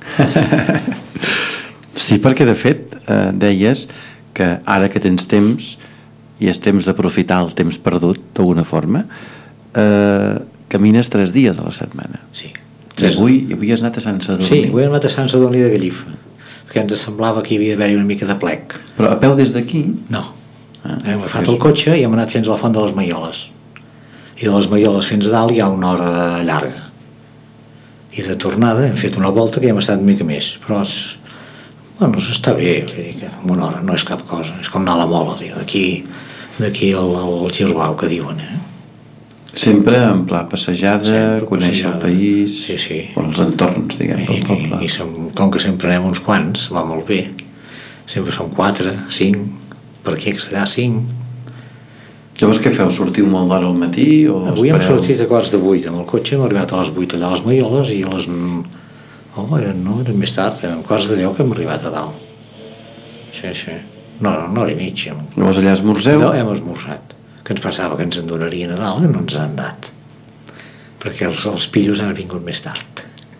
B: Sí, perquè de fet eh, deies que ara que tens temps i és temps d'aprofitar el temps perdut d'alguna forma, eh, camines tres dies a la setmana.
C: Sí.
B: I avui, avui has anat a Sant Sadurní.
C: Sí, avui hem anat a Sant Sadurní de Gallifa, perquè ens semblava que hi havia d'haver-hi una mica de plec.
B: Però a peu des d'aquí?
C: No. Ah, hem agafat el cotxe i hem anat fins a la Font de les Maioles. I de les Maioles fins a dalt hi ha una hora llarga. I de tornada hem fet una volta que hi hem estat una mica més, però és, bueno, està bé, vull dir que en una hora no és cap cosa, és com anar a la Mola, d'aquí d'aquí al, al Girbau, que diuen, eh?
B: Sempre en pla passejada,
C: Sempre
B: conèixer
C: passejada.
B: el país,
C: Sí, sí.
B: o els entorns, diguem, del poble.
C: I, i som, com que sempre anem uns quants, va molt bé. Sempre som quatre, cinc, per aquí, allà, cinc.
B: Llavors què feu? Sortiu molt d'hora al matí? O
C: Avui hem
B: espereu?
C: sortit a quarts de vuit amb el cotxe, hem arribat a les vuit allà a les Maioles i a les... Oh, eren, no, eren més tard, eren quarts de deu que hem arribat a dalt. Sí, sí. No, no, una hora i mitja.
B: Llavors allà esmorzeu?
C: No, hem esmorzat. Que ens pensava que ens en donarien a dalt i no ens han dat. Perquè els, els pillos han vingut més tard.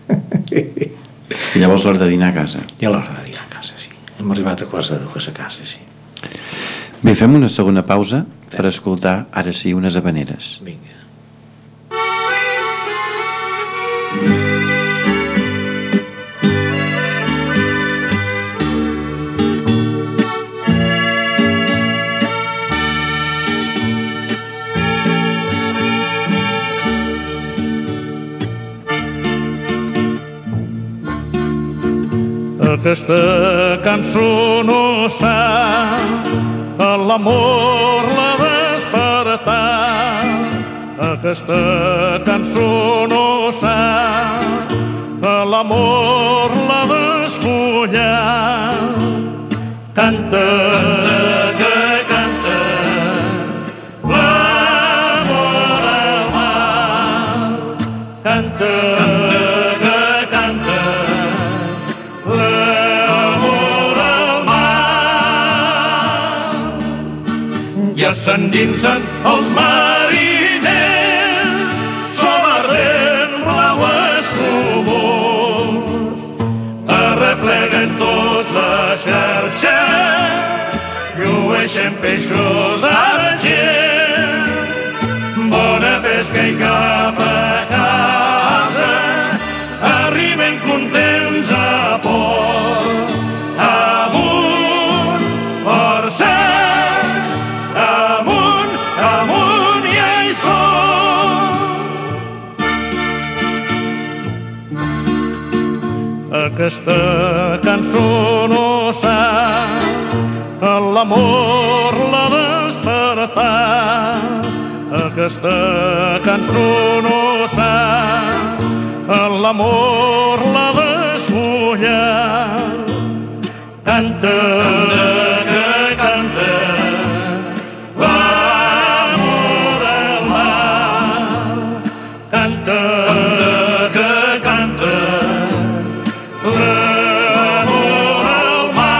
B: I llavors l'hora de dinar a casa.
C: I a l'hora de dinar a casa, sí. Hem arribat a quarts de dues a casa, sí.
B: Bé, fem una segona pausa per escoltar, ara sí, unes habaneres.
C: Vinga.
D: Aquesta cançó no sap a l'amor la despertar. Aquesta cançó no sap a l'amor la desfollar. Canta, que canta, l'amor al mar. Canta, s'endinsen els mariners, sol ardent blau escumós. Arrepleguen tots la xarxa, llueixen peixos d'argent. Bona pesca i cap a casa, arribem aquesta cançó no sap l'amor l'ha despertat. Aquesta cançó no sap l'amor l'ha desmullat. Canta, que canta, l'amor al mar. Canta, que canta, l'amor al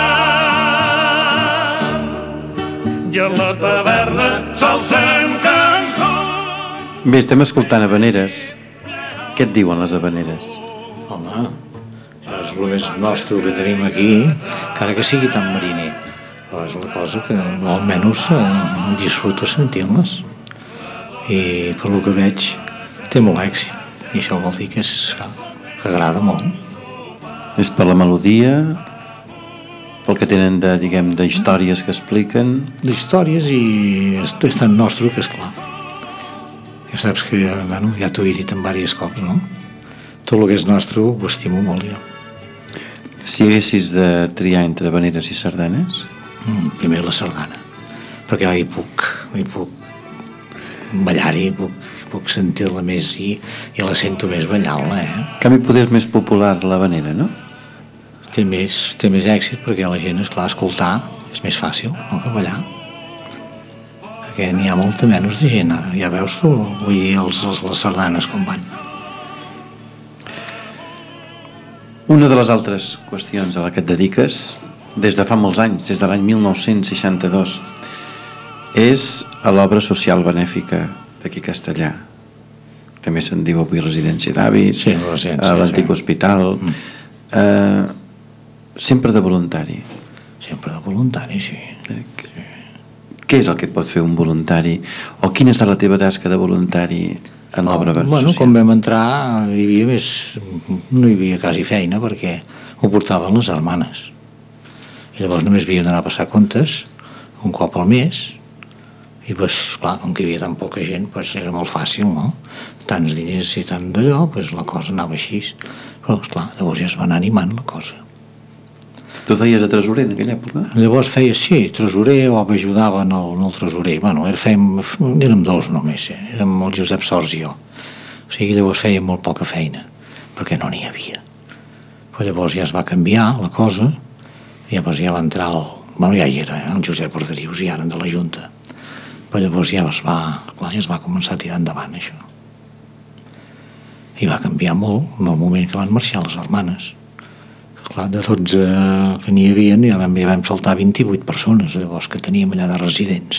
D: mar. I a la taverna s'alcem cançons.
B: Bé, estem escoltant habaneres. Què et diuen les habaneres?
C: Home, això és el més nostre que tenim aquí, encara que sigui tan mariner. Però és la cosa que almenys eh, disfruto sentint-les. I per lo que veig té molt èxit. I això vol dir que, és, que agrada molt.
B: És per la melodia, pel que tenen de, diguem, de històries que expliquen.
C: D'històries i és, és tan nostre que és clar. Ja saps que bueno, ja t'ho he dit en diversos cops, no? Tot el que és nostre ho estimo molt jo.
B: Si haguessis de triar entre habaneres i sardanes?
C: Mm, primer la sardana, perquè hi puc, hi puc ballar-hi, puc, puc sentir-la més i, i la sento més ballant-la, eh?
B: En canvi, poder és més popular l'habanera, no?
C: Té més, té més èxit perquè la gent, esclar, escoltar és més fàcil, no que ballar. Perquè n'hi ha molta menys de gent ara, ja veus tu, vull dir, els, els, les sardanes com van.
B: Una de les altres qüestions a la que et dediques, des de fa molts anys, des de l'any mil nou-cents seixanta-dos, és a l'obra social benèfica d'aquí Castellà. També se'n diu avui residència d'avis,
C: sí, residència,
B: a l'antic
C: sí.
B: hospital. Mm. Eh, sempre de voluntari.
C: Sempre de voluntari, sí.
B: Eh, què és el que pot fer un voluntari? O quina és la teva tasca de voluntari en l'obra social?
C: Bueno, quan vam entrar hi havia més, no hi havia quasi feina perquè ho portaven les germanes. I llavors només havíem d'anar a passar comptes un cop al mes i pues, clar, com que hi havia tan poca gent pues, era molt fàcil, no? Tants diners i tant d'allò, pues, la cosa anava així. Però, esclar, llavors ja es va anar animant la cosa.
B: Tu feies de tresorer en aquella època?
C: Llavors feia, sí, tresorer o m'ajudava en, el, en el tresorer. Bueno, era, fèiem, érem dos només, eh? Érem el Josep Sors i jo. O sigui, llavors fèiem molt poca feina, perquè no n'hi havia. Però llavors ja es va canviar la cosa, i llavors ja va entrar el... Bueno, ja hi era, eh? El Josep Arderius, i ara de la Junta. Però llavors ja es va, clar, ja es va començar a tirar endavant, això. I va canviar molt en el moment que van marxar les germanes. Clar, de dotze que n'hi havia, ja vam, ja vam saltar vint-i-vuit persones, llavors, que teníem allà de residents.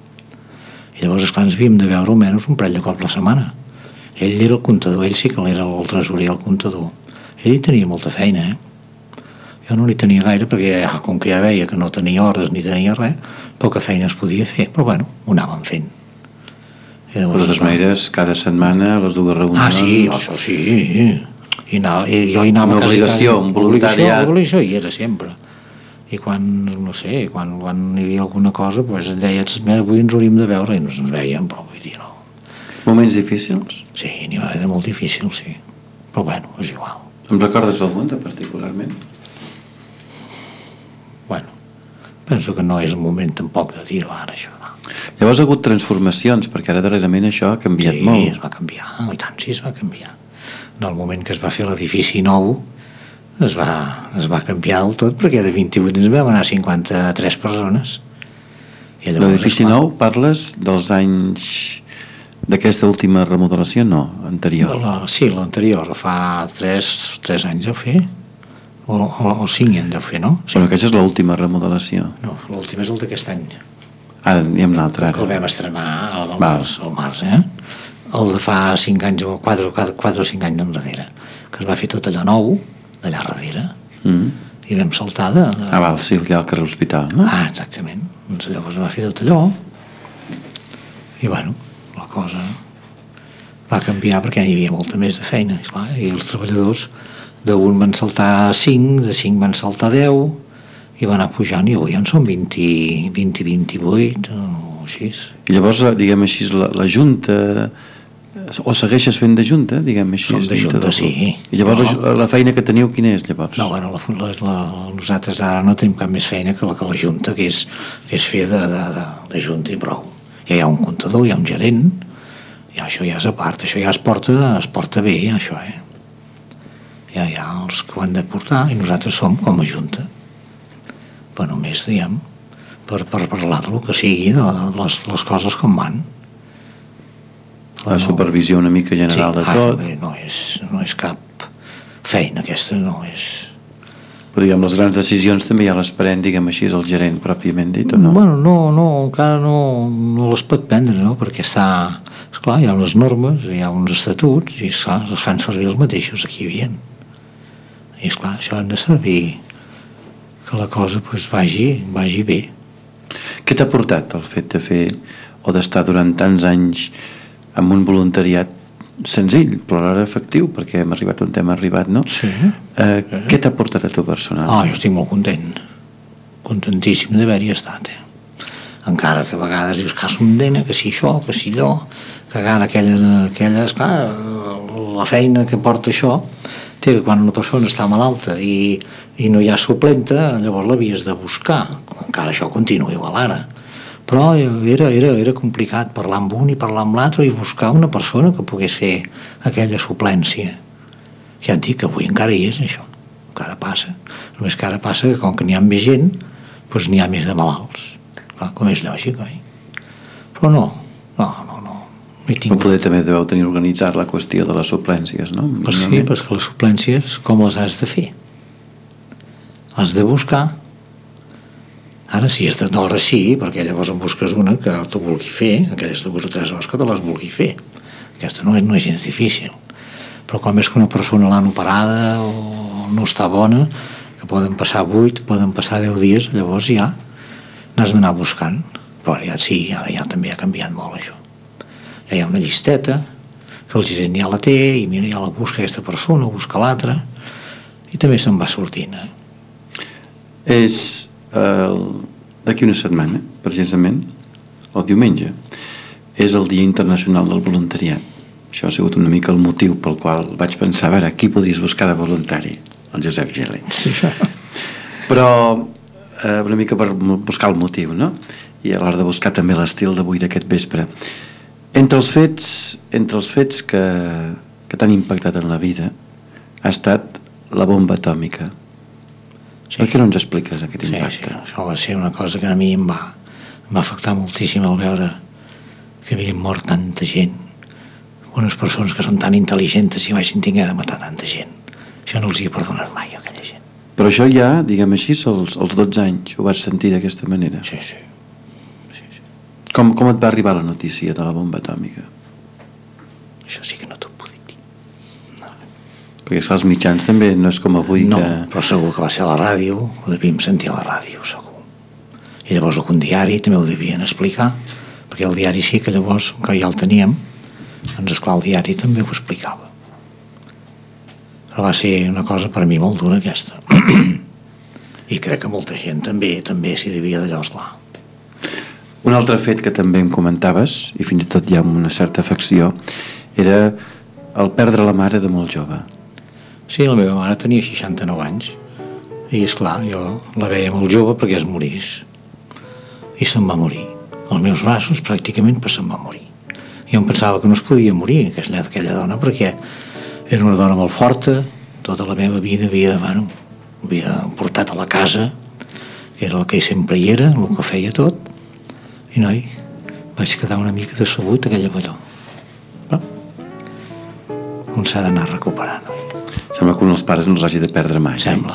C: I llavors, esclar, ens havíem de veure almenys un parell de cops la setmana. Ell era el comptador, ell sí que era el tresorer, el comptador. Ell hi tenia molta feina, eh? Jo no n'hi tenia gaire, perquè ja, com que ja veia que no tenia hores ni tenia res, poca feina es podia fer, però bueno, ho anàvem fent.
B: I llavors, de totes maneres, cada setmana, les dues reunions...
C: Ah, sí, això sí. I, anava, i jo hi anava
B: una obligació, un voluntariat.
C: Una obligació hi era sempre. I quan, no sé, quan, quan hi havia alguna cosa, doncs em deia, avui ens hauríem de veure, i no ens veiem, però vull dir, no.
B: Moments difícils?
C: Sí, n'hi va haver de molt difícil, sí. Però bueno, és igual.
B: Em recordes algun, particularment?
C: Bueno, penso que no és el moment tampoc de dir-ho ara, això. No.
B: Llavors ha hagut transformacions, perquè ara darrerament això ha canviat
C: sí,
B: molt.
C: Sí, es va canviar, i tant, sí, es va canviar. En el moment que es va fer l'edifici nou, es va, es va canviar del tot, perquè de vint-i-vuit ens vam anar a cinquanta-tres persones.
B: L'edifici nou, parles dels anys d'aquesta última remodelació? No, anterior.
C: La, sí, l'anterior, fa tres, tres anys deu fer, o, o, o cinc anys deu fer, no? Sí.
B: Però aquesta és l'última remodelació.
C: No, l'última és el d'aquest any.
B: Ah, hi ha un altre ara.
C: El vam estrenar al, al, març, al març, eh? El de fa cinc anys o quatre, quatre o cinc anys enrere, que es va fer tot allò nou, d'allà darrere, mm. i vam saltar de... de...
B: Ah, val, sí, allà al carrer Hospital, no?
C: Ah, exactament. Doncs llavors es va fer tot allò, i bueno, la cosa va canviar perquè hi havia molta més de feina, esclar, i els treballadors d'un van saltar cinc, de cinc van saltar deu, i va anar pujant, i avui en són vint, vint, vint-i-vuit, o així.
B: I llavors, diguem així, la, la Junta O segueixes fent de junta, diguem així?
C: Som de junta, sí.
B: I llavors no. la, la feina que teniu quina és, llavors?
C: No, bueno, la, la, la, nosaltres ara no tenim cap més feina que la, que la junta, que és, que és fer de, de, de, de junta i prou. Ja hi ha un comptador, hi ha un gerent, i això ja és a part, això ja es porta, es porta bé, això, eh? Ja hi ha els que ho han de portar i nosaltres som com a junta. Però només, diguem, per, per parlar del que sigui, de, de les, les coses com van.
B: La supervisió una mica general
C: sí,
B: de tot.
C: Ara, no, és, no és cap feina aquesta, no és...
B: Però diguem, les grans decisions també ja les pren, diguem així, el gerent pròpiament dit, o no?
C: Bueno, no, no, encara no, no les pot prendre, no? Perquè està... Esclar, hi ha unes normes, hi ha uns estatuts, i esclar, els fan servir els mateixos aquí hi havia. I esclar, això han de servir que la cosa pues, vagi, vagi bé.
B: Què t'ha portat el fet de fer o d'estar durant tants anys amb un voluntariat senzill, però alhora efectiu, perquè hem arribat on hem arribat, no?
C: Sí.
B: Eh, sí. Què t'ha portat a tu personal?
C: Ah, jo estic molt content. Contentíssim d'haver-hi estat, eh? Encara que a vegades dius que som dena, que si això, que si allò, que encara aquella, aquella, esclar, la feina que porta això, té que quan una persona està malalta i, i no hi ha suplenta, llavors l'havies de buscar. Encara això continua igual ara. Però era, era, era complicat parlar amb un i parlar amb l'altre i buscar una persona que pogués fer aquella suplència. Ja et dic que avui encara hi és això, encara passa. Només que ara passa que com que n'hi ha més gent, doncs n'hi ha més de malalts. Clar, com és lògic, oi? Però no, no, no, no. no
B: tinc... Poder també deveu tenir organitzat la qüestió de les suplències, no?
C: Pues sí, però que les suplències com les has de fer? Has de buscar. Ara sí, és d'hora sí, perquè llavors en busques una que tu vulgui fer, aquelles dues o tres hores que te les vulgui fer. Aquesta no és, no és gens difícil. Però com és que una persona l'han operada o no està bona, que poden passar vuit, poden passar deu dies, llavors ja n'has d'anar buscant. Però ara ja sí, ara ja també ha canviat molt això. Ja hi ha una llisteta, que el gerent ja la té, i mira, ja la busca aquesta persona, busca l'altra, i també se'n va sortint. Eh?
B: És... Uh, d'aquí una setmana, precisament, el diumenge, és el Dia Internacional del Voluntariat. Això ha sigut una mica el motiu pel qual vaig pensar, a veure, qui podries buscar de voluntari? El Josep Gili.
C: Sí.
B: Però eh, una mica per buscar el motiu, no? I a l'hora de buscar també l'estil d'avui d'aquest vespre. Entre els fets, entre els fets que, que t'han impactat en la vida ha estat la bomba atòmica. Sí. Per què no ens expliques aquest impacte?
C: Sí, sí. Això va ser una cosa que a mi em va, em va afectar moltíssim al veure que havia mort tanta gent. Unes persones que són tan intel·ligents i vagin tingué de matar tanta gent. Això no els hi he perdonat mai, aquella gent.
B: Però això ja, diguem així, als, als dotze anys ho vas sentir d'aquesta manera?
C: Sí, sí. sí, sí.
B: Com, com et va arribar la notícia de la bomba atòmica?
C: Això sí que no t'ho puc dir.
B: Perquè els mitjans també no és com avui
C: no,
B: que...
C: No, però segur que va ser a la ràdio, ho devíem sentir a la ràdio, segur. I llavors algun diari també ho devien explicar, perquè el diari sí que llavors, que ja el teníem, doncs esclar, el diari també ho explicava. Però va ser una cosa per a mi molt dura aquesta. I crec que molta gent també també s'hi devia d'allò, esclar.
B: Un altre fet que també em comentaves, i fins i tot hi ha una certa afecció, era el perdre la mare de molt jove.
C: Sí, la meva mare tenia seixanta-nou anys i, esclar, jo la veia molt jove perquè es morís. I se'n va morir. Els meus braços pràcticament pues, se'n va morir. Jo em pensava que no es podia morir aquella, aquella dona perquè era una dona molt forta, tota la meva vida havia, bueno, havia portat a la casa, que era el que sempre hi era, el que feia tot, i noi, vaig quedar una mica decebut aquella balló. Però on s'ha d'anar recuperant, oi?
B: Sembla que un dels pares no els hagi de perdre mai.
C: Sembla.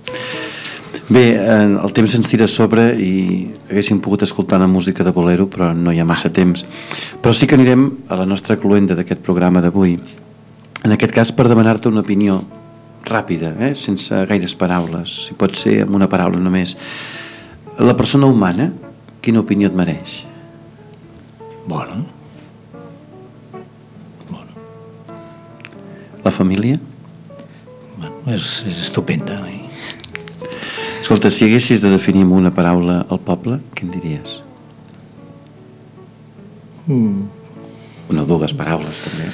B: Bé, el temps se'ns tira a sobre i haguéssim pogut escoltar una música de bolero, però no hi ha massa temps. Però sí que anirem a la nostra cluenda d'aquest programa d'avui. En aquest cas per demanar-te una opinió ràpida, eh? Sense gaires paraules, si pot ser amb una paraula només. La persona humana, quina opinió et mereix?
C: Bona.
B: Bona. La família?
C: Bueno, és, és estupenda, oi?
B: Escolta, si haguessis de definir amb una paraula el poble, què en diries?
C: Mm.
B: Una o dues paraules, també.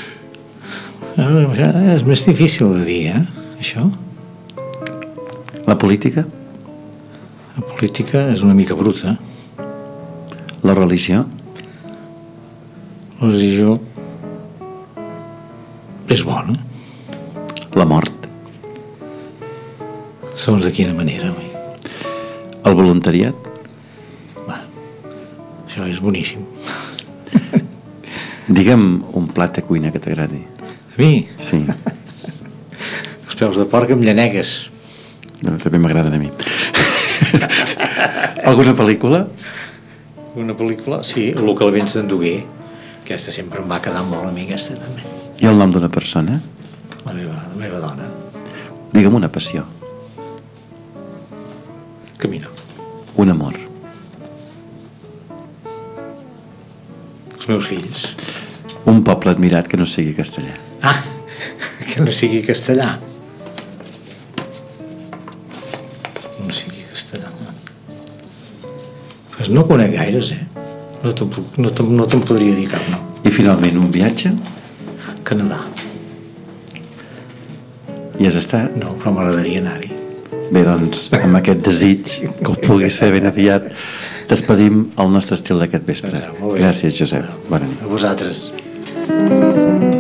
C: Eh, És més difícil de dir, eh, això.
B: La política?
C: La política és una mica bruta.
B: La religió?
C: La religió és bona.
B: La mort?
C: Segons de quina manera, oi?
B: El voluntariat?
C: Va, això és boníssim.
B: Digue'm un plat de cuina que t'agradi.
C: A mi?
B: Sí.
C: Els peus de porc amb llanegues.
B: No, també m'agraden a mi. Alguna pel·lícula?
C: Una pel·lícula? Sí, el que la vens d'Andoguer. Aquesta sempre em va quedar molt a mi, aquesta també.
B: I el nom d'una persona?
C: La meva, la meva dona.
B: Digue'm una passió.
C: Camino.
B: Un amor.
C: Els meus fills.
B: Un poble admirat que no sigui castellà.
C: Ah, que no sigui castellà. No sigui castellà. Pues no conec gaires, eh? No te'n no te, no te podria dir cap, no.
B: I finalment, un viatge?
C: Canadà.
B: Hi has estat?
C: No, però m'agradaria anar-hi.
B: Bé, doncs, amb aquest desig, que ho puguis fer ben aviat, despedim el nostre estil d'aquest vespre.
C: Molt bé.
B: Gràcies, Josep. Bona nit.
C: A vosaltres.